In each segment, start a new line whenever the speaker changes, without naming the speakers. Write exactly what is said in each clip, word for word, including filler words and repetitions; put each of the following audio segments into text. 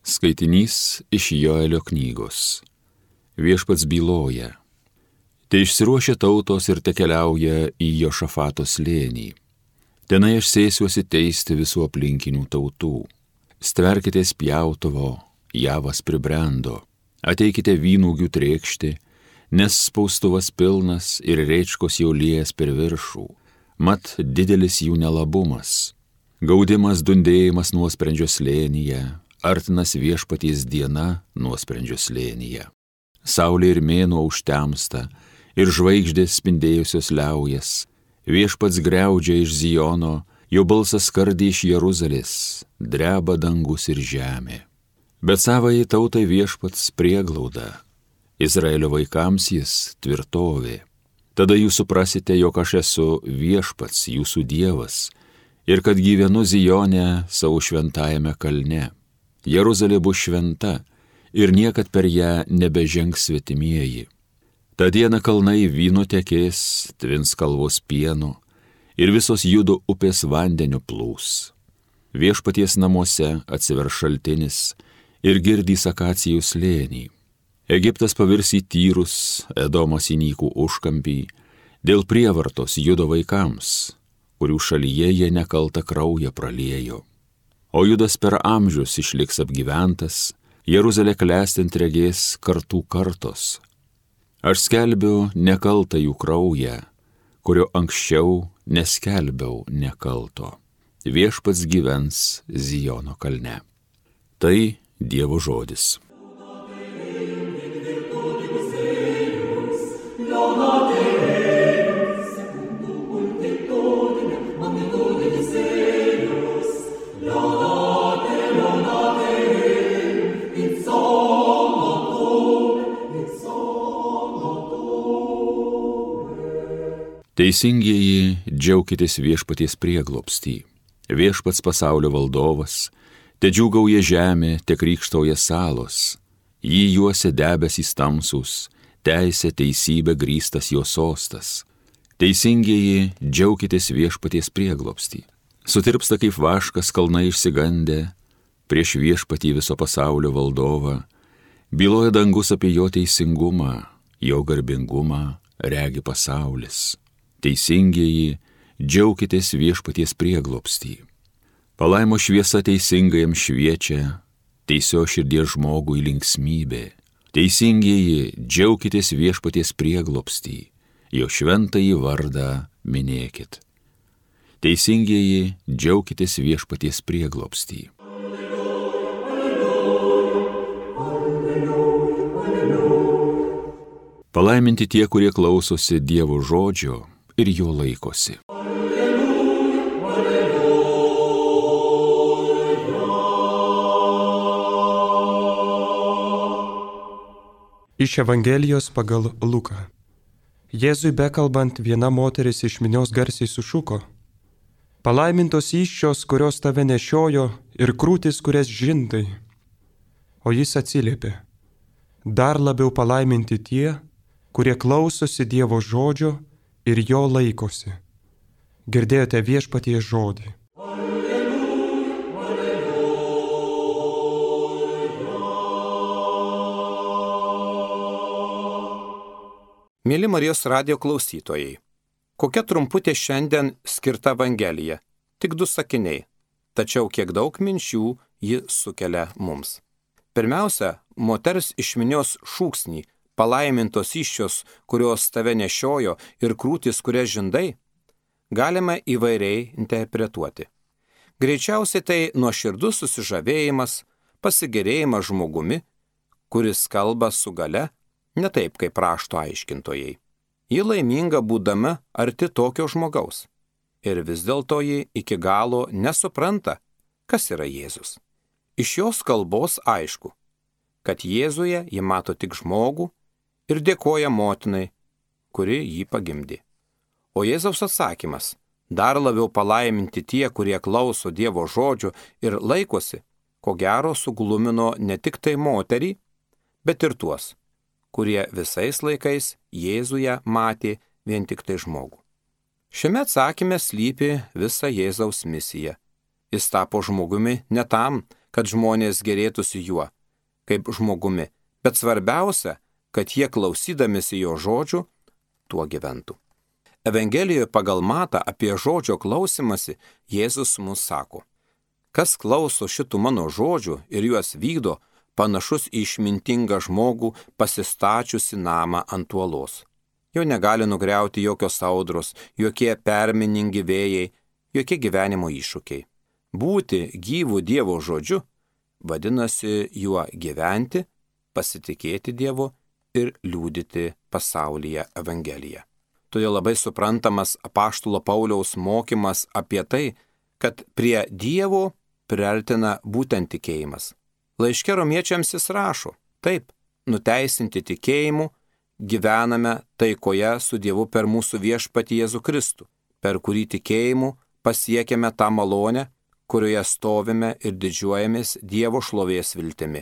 Skaitinys iš Joelio knygos. Viešpats byloja. Te išsiruošia tautos ir te keliauja į Jošafato slėnį. Tenai aš sėsiuosi teisti visų aplinkinių tautų. Stverkitės pjautuvo, javas pribrendo. Ateikite vynuogių trėkšti, nes spaustuvas pilnas ir rėčkos jau liejas per viršų. Mat didelis jų nelabumas. Gaudimas dundėjimas nuosprendžio slėnyje. Artinas viešpaties diena nuosprendžio slėnyje. Saulė ir mėnuo užtemsta, ir žvaigždės spindėjusios liaujas. Viešpats griaudžia iš Ziono, jo balsas skardė iš Jeruzalės, dreba dangus ir žemė. Bet savai tautai viešpats prieglauda, Izraelio vaikams jis tvirtovė. Tada jūs suprasite, jog aš esu viešpats, jūsų dievas, ir kad gyvenu Zione savo šventajame kalne. Jeruzalė bus šventa ir niekad per ją nebežengs svetimieji. Ta diena kalnai vynu tekės, tvins kalvos pienu ir visos Judo upės vandeniu plūs. Viešpaties namuose atsivers šaltinis ir girdys akacijų slėnį. Egiptas pavirs į tyrus, Edomas į nykų užkampį, dėl prievartos Judo vaikams, kurių šalyje jie nekaltą kraują praliejo. O Judas per amžius išliks apgyventas, Jeruzalė klestint regės kartų kartos. Aš skelbiu nekaltą jų kraują, kurio anksčiau neskelbiau nekalto. Viešpats gyvens Ziono kalne. Tai Dievo žodis. Teisingieji, džiaukitės viešpaties prieglobstį. Viešpats pasaulio valdovas, te džiūgauja žemė, te krykštauja salos. Jį juosia debesys tamsūs, teisė teisybė grįstas jo sostas. Teisingieji, džiaukitės viešpaties prieglobstį. Sutirpsta kaip vaškas kalnai išsigandę, prieš viešpatį viso pasaulio valdovą. Byloja dangus apie jo teisingumą, jo garbingumą regi pasaulis. Teisingieji, džiaukitės viešpaties prieglobstį. Palaimo šviesa teisingajam šviečia, teisio širdies žmogui linksmybė. Teisingieji, džiaukitės viešpaties prieglobstį, jo šventąjį vardą minėkit. Teisingieji, džiaukitės viešpaties prieglobstį. Palaiminti tie, kurie klausosi Dievo žodžio ir jo laikosi. Alleluja, alleluja.
Iš Evangelijos pagal Luką. Jėzui bekalbant, viena moteris iš minios garsiai sušuko: palaimintos įsčios, kurios tave nešiojo, ir krūtis, kurias žindai. O jis atsiliepė: dar labiau palaiminti tie, kurie klausosi Dievo žodžio ir jo laikosi. Girdėjote viešpaties žodį. Alleluja,
alleluja. Mėly Marijos radijo klausytojai, kokia trumputė šiandien skirta Evangelija, tik du sakiniai, tačiau kiek daug minčių ji sukelia mums. Pirmiausia, moters iš minios šūksnį: palaimintos įsčios, kurios tave nešiojo, ir krūtis, kurias žindai, galima įvairiai interpretuoti. Greičiausiai tai nuoširdus susižavėjimas, pasigėrėjimas žmogumi, kuris kalba su galia, ne taip kaip rašto aiškintojai. Ji laiminga būdama arti tokio žmogaus. Ir vis dėlto ji iki galo nesupranta, kas yra Jėzus. Iš jos kalbos aišku, kad Jėzuje ji mato tik žmogų ir dėkoja motinai, kuri jį pagimdė. O Jėzaus atsakymas: dar labiau palaiminti tie, kurie klauso Dievo žodžio ir laikosi, ko gero suglumino ne tik tai moterį, bet ir tuos, kurie visais laikais Jėzuje matė vien tik tai žmogų. Šiame atsakyme slypi visa Jėzaus misija. Jis tapo žmogumi ne tam, kad žmonės gerėtųsi juo, kaip žmogumi, bet svarbiausia, kad jie klausydamėsi jo žodžių, tuo gyventų. Evangelijoje pagal Matą apie žodžio klausimąsi Jėzus mums sako: kas klauso šitų mano žodžių ir juos vykdo, panašus į išmintingą žmogų pasistačiusi namą ant uolos. Jo negali nugriauti jokios audros, jokie perminingi vėjai, jokie gyvenimo iššūkiai. Būti gyvų Dievo žodžiu vadinasi juo gyventi, pasitikėti Dievu ir liudyti pasaulyje Evangeliją. Todėl labai suprantamas apaštulo Pauliaus mokymas apie tai, kad prie Dievo priartina būtent tikėjimas. Laiške romiečiams jis rašo: taip, nuteisinti tikėjimu, gyvename taikoje su Dievu per mūsų viešpatį Jėzų Kristų, per kurį tikėjimu pasiekėme tą malonę, kurioje stovime ir didžiuojamės Dievo šlovės viltimi.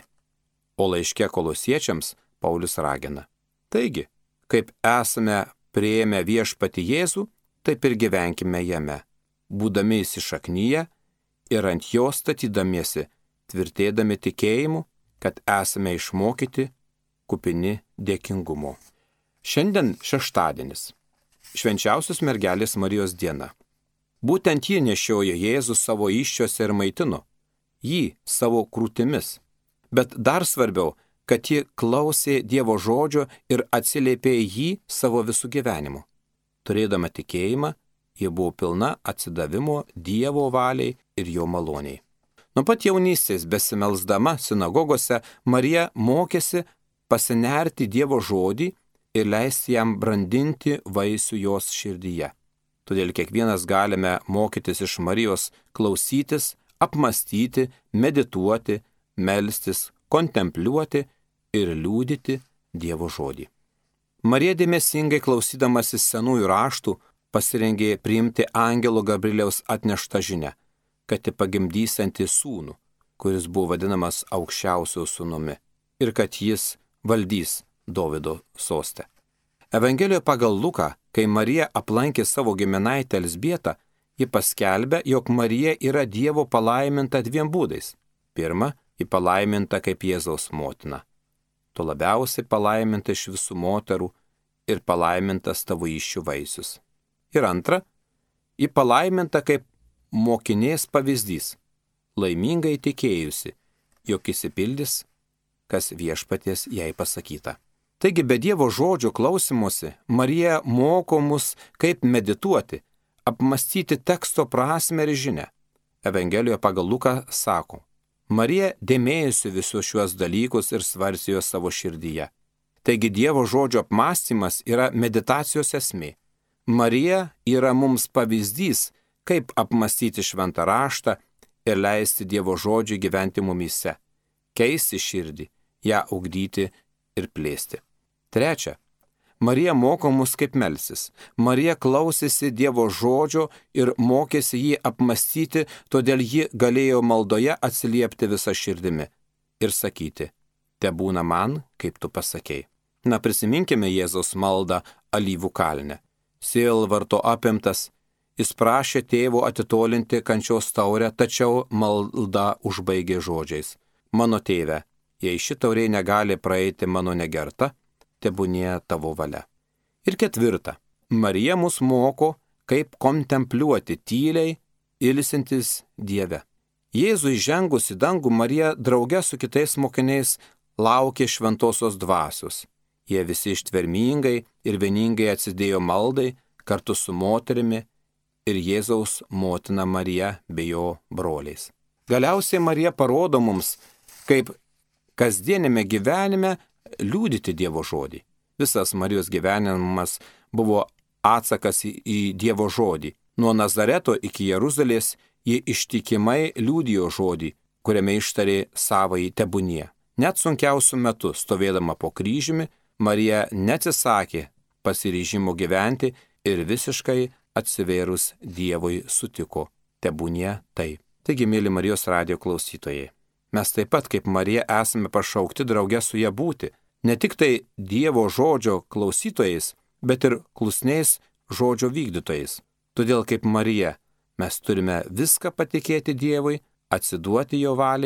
O laiške Kolosiečiams Paulius ragina: taigi, kaip esame priėmę viešpatį Jėzų, taip ir gyvenkime jame, būdami įsišaknyje ir ant jo statydamiesi, tvirtėdami tikėjimu, kad esame išmokyti, kupini dėkingumo. Šiandien šeštadienis, švenčiausios mergelės Marijos diena. Būtent ji nešiojo Jėzų savo įsčiose ir maitino jį savo krūtimis. Bet dar svarbiau, kad ji klausė Dievo žodžio ir atsiliepė jį savo visų gyvenimu. Turėdama tikėjimą, ji buvo pilna atsidavimo Dievo valiai ir jo maloniai. Nuo pat jaunystės besimelsdama sinagogose Marija mokėsi pasinerti Dievo žodį ir leisti jam brandinti vaisių jos širdyje. Todėl kiekvienas galime mokytis iš Marijos klausytis, apmastyti, medituoti, melstis, kontempliuoti ir liudyti Dievo žodį. Marija dėmesingai klausydamasis senųjų raštų pasirengė priimti angelo Gabrieliaus atneštą žinią, kad ji pagimdysianti sūnų, kuris buvo vadinamas aukščiausiu sūnumi, ir kad jis valdys Dovydo sostę. Evangelijoje pagal Luką, kai Marija aplankė savo giminaitę Elzbietą, ji paskelbė, jog Marija yra Dievo palaiminta dviem būdais. Pirma, ji palaiminta kaip Jėzaus motina. Tu labiausiai palaiminta iš visų moterų ir palaimintas tavo įsčių vaisius. Ir antra, ji palaiminta kaip mokinės pavyzdys, laimingai tikėjusi, jog išsipildys, kas viešpaties jai pasakyta. Taigi be Dievo žodžio klausimuose Marija moko mus, kaip medituoti, apmastyti teksto prasmę ir žinią. Evangelijoje pagal Luką sako: Marija dėmėjusi visus šiuos dalykus ir svarstė juos savo širdyje. Taigi Dievo žodžio apmąstymas yra meditacijos esmė. Marija yra mums pavyzdys, kaip apmastyti šventą raštą ir leisti Dievo žodžiui gyventi mumyse, keisti širdį, ją ugdyti ir plėsti. Trečia, Marija moko mus kaip melsis. Marija klausėsi Dievo žodžio ir mokėsi jį apmastyti, todėl ji galėjo maldoje atsiliepti visą širdimi ir sakyti: te būna man, kaip tu pasakei. Na, prisiminkime Jėzaus maldą Alyvų kalne. Sielvarto apimtas, jis prašė tėvo atitolinti kančios taurę, tačiau malda užbaigė žodžiais: mano tėve, jei ši taurė negali praeiti mano negerta, tebūnie tavo valia. Ir ketvirta, Marija mus moko, kaip kontempliuoti tyliai, ilsintis Dieve. Jėzui žengus į dangų, Marija drauge su kitais mokiniais laukė šventosios dvasios. Jie visi ištvermingai ir vieningai atsidėjo maldai kartu su moterimi ir Jėzaus motina Marija bei jo broliais. Galiausiai Marija parodo mums, kaip kasdienėme gyvenime liudyti Dievo žodį. Visas Marijos gyvenimas buvo atsakas į Dievo žodį. Nuo Nazareto iki Jeruzalės ji ištikimai liudijo žodį, kuriame ištarė savąjį tebūnie. Net sunkiausiu metu, stovėdama po kryžiumi, Marija neatsisakė pasiryžimo gyventi ir visiškai atsivėrus Dievui sutiko: tebūnie taip. Taigi, mėly Marijos radijo klausytojai, mes taip pat kaip Marija esame pašaukti drauge su ja būti, ne tik tai Dievo žodžio klausytojais, bet ir klusniais žodžio vykdytojais. Todėl kaip Marija mes turime viską patikėti Dievui, atsiduoti jo valiai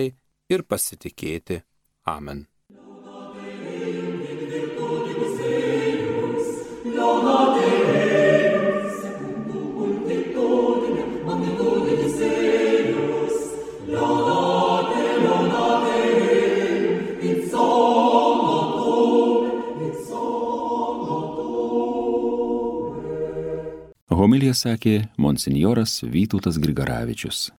ir pasitikėti. Amen.
Homiliją sakė monsinjoras Vytautas Grigaravičius.